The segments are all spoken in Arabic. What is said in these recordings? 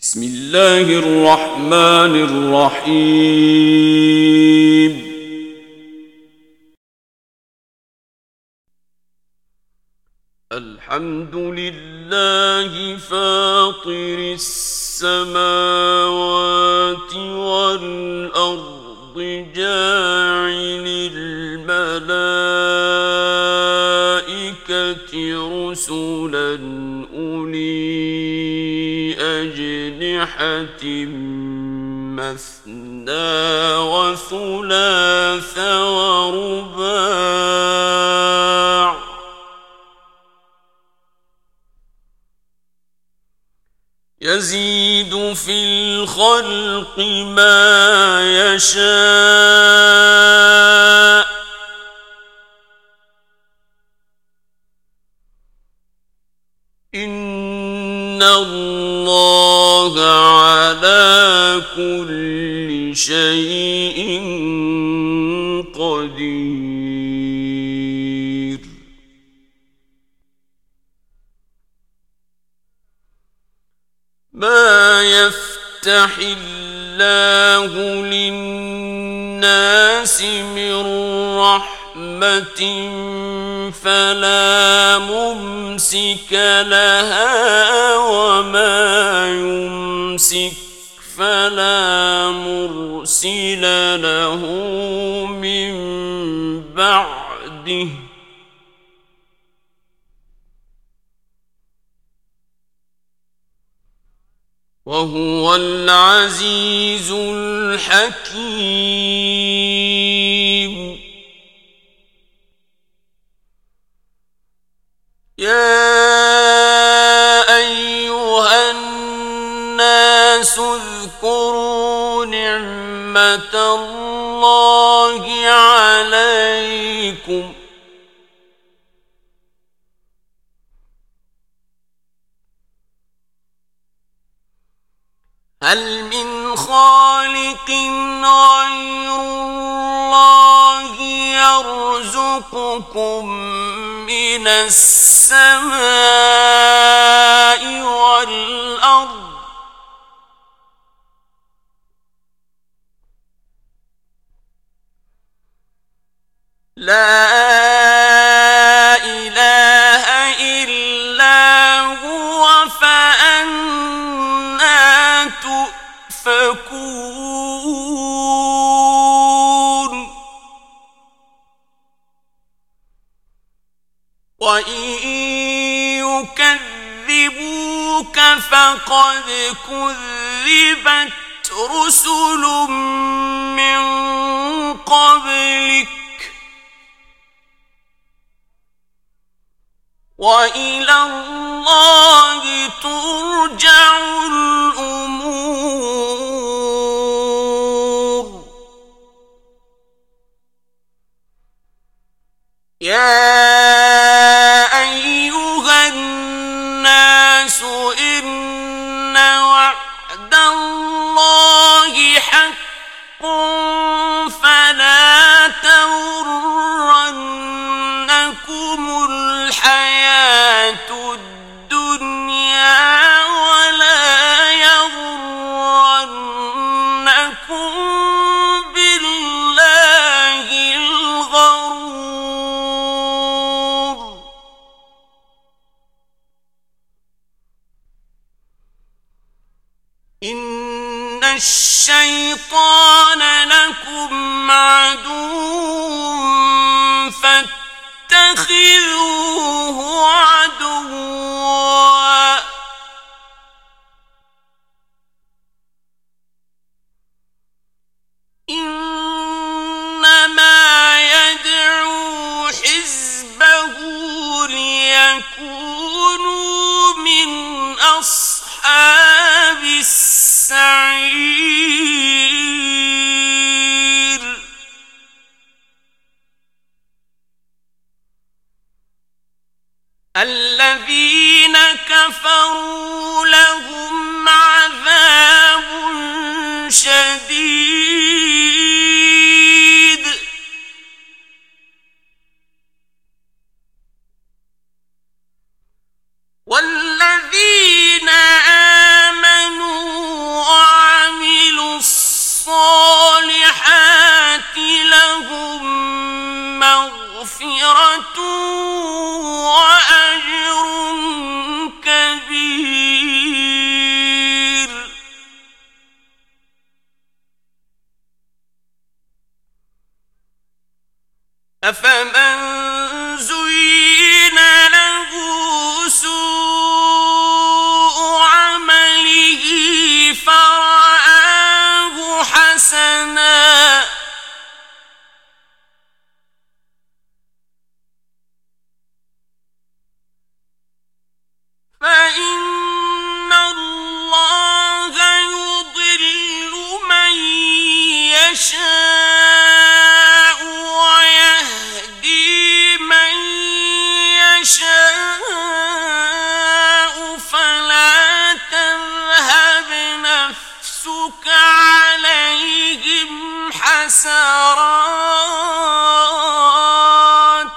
بسم الله الرحمن الرحيم. الحمد لله فاطر السماوات والأرض جاعل الملائكة رسلا أولي أجنحة مثنى وثلاث ورباع يزيد في الخلق ما يشاء إن الله على كل شيء قدير. ما يفتح الله للناس من رحمة فلا ممسك لها وما يمسك فلا مرسل له من بعده وهو العزيز الحكيم. يا أيها الناس اذكروا نعمة الله عليكم هل من خالق غير الله يرزقكم من السماء والأرض لا إله إلا هو فأنى تؤفكون. وإن يكذبوك فقد كذبت رسل من قبلك وإلى الله ترجع الأمور. يا أيها الناس إن وعد الله حق فلا تغرنكم الحياة الدنيا ولا يغرنكم بالله الغرور. إن الشيطان لكم عدو فاتخذوه عدوا إنما يدعو حزبه ليكونوا من أصحاب السعير. الذين كفروا لهم عذاب شديد والذين آمنوا أفمن زين له سوء عمله فرآه حسنا فإن الله يضل من يشاء ويهدي من يشاء فلا تذهب نفسك عليهم حسرات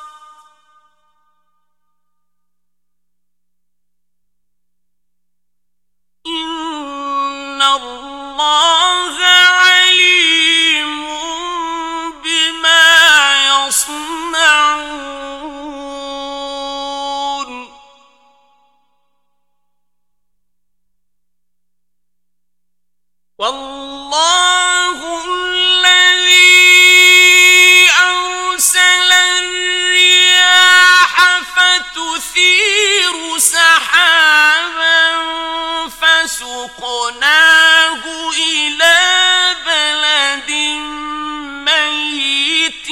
إن الله عليم بما يصنعون والله الذي أرسل الرياح فتثير سحابا فسقناه إلى بلد ميت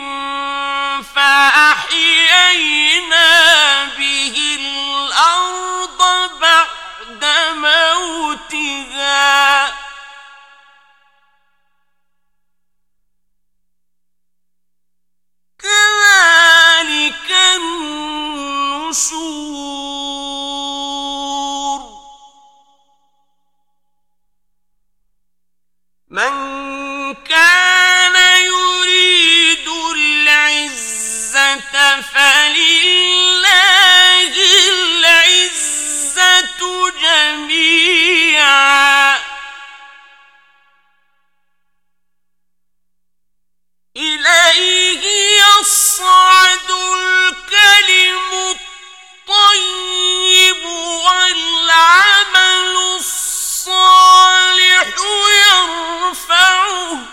فأحيينا به الأرض بعد موتها كذلك النشور من كان يريد العزة فلله العزة جميعا إليه يصعد الكلم الطيب والعمل الصالح يرفعه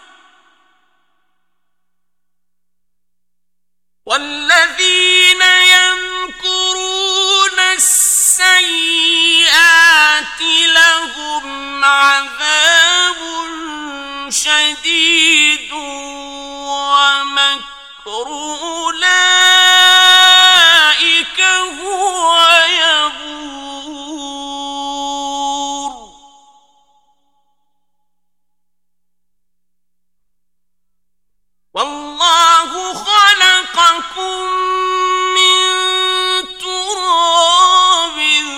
والذين يمكرون السيئات لهم عذاب شديد ومكر أولئك هو يبور والله خلقكم من تراب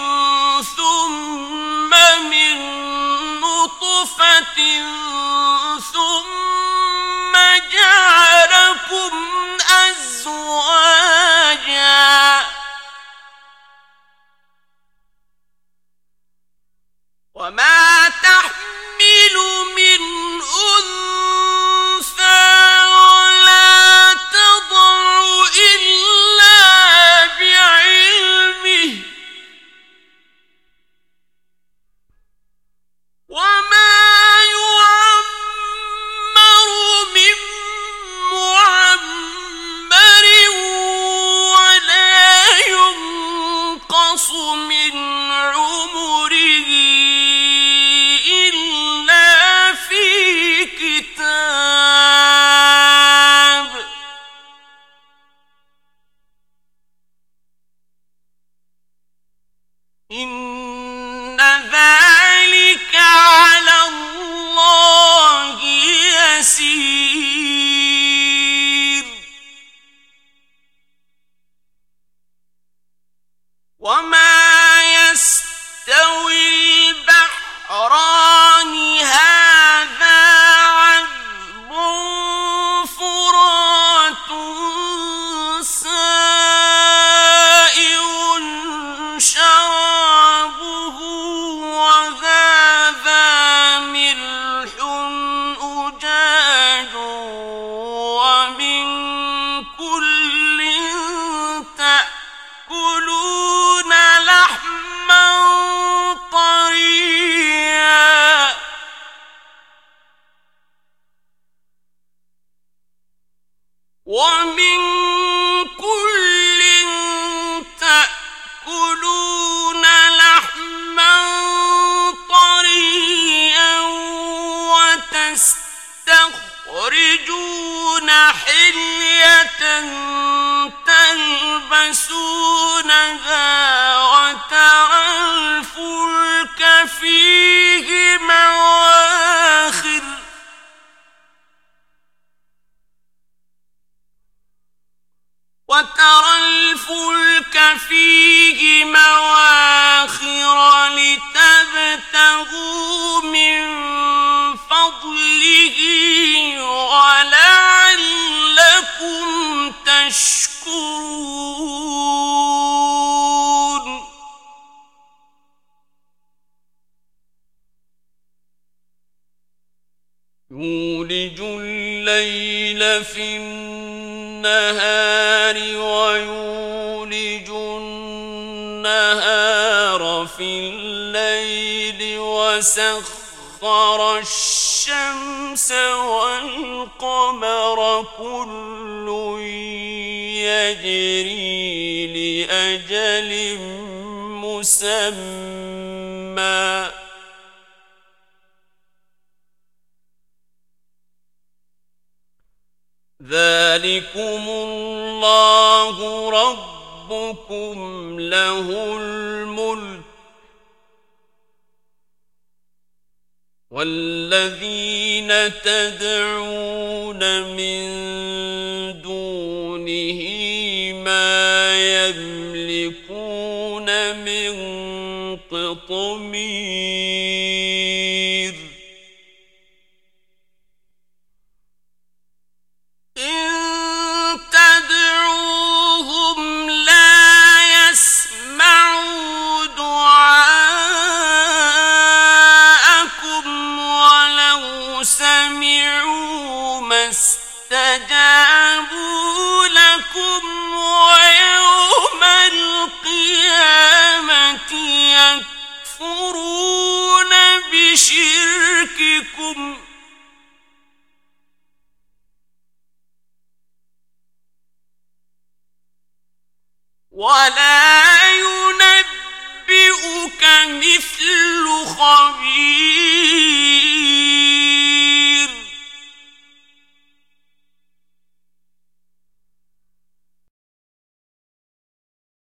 ثم من نطفة ثم جعلكم أزواجا وما تحمل من أنثى ولا تضع إلا بعلمه وما يعمر يولج الليل في النهار ويولج النهار في الليل وسخر الشمس والقمر كل يجري لأجل مسمى ذلكم الله ربكم له الملك والذين تدعون من دونه ما يملكون من قطمير إن تدعوهم لا يسمعوا دعاءكم ولو سمعوا ما استجابوا لكم ويوم القيامة يكفرون بشرككم ولا